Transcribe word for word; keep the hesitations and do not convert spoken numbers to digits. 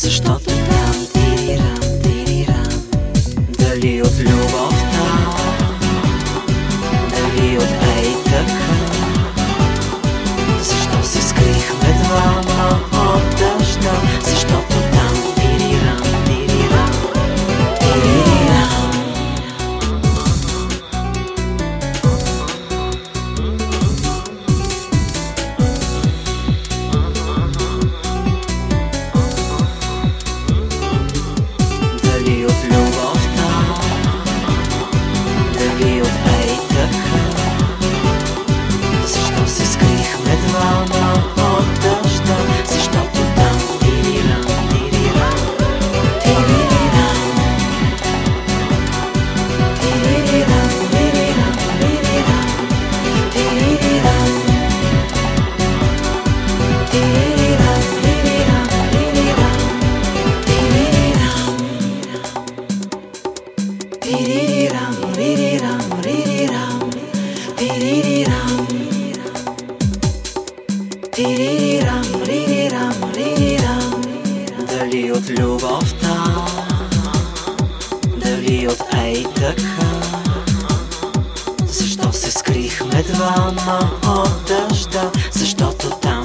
Защото там тирирам, тирирам. Дали от любовта, дали от ей така? Защо се скрихме двама от дъжда? Защото там тирирам, тирирам, тирирам. Дали от любовта, дали от ей така? Защо се скрихме двама от дъжда? Защото там тирирам, тирирам, тирирам. Тирирам, тирирам, тирирам. Тирирам. Тирирам, тирирам, тирирам. Тирирам. Тирирам, ририрам, ририрам. Тирирам. Тирирам, ририрам, ририрам. Дали от любовта, дали от ей така? Защо се скрихме двама от дъжда? Защото там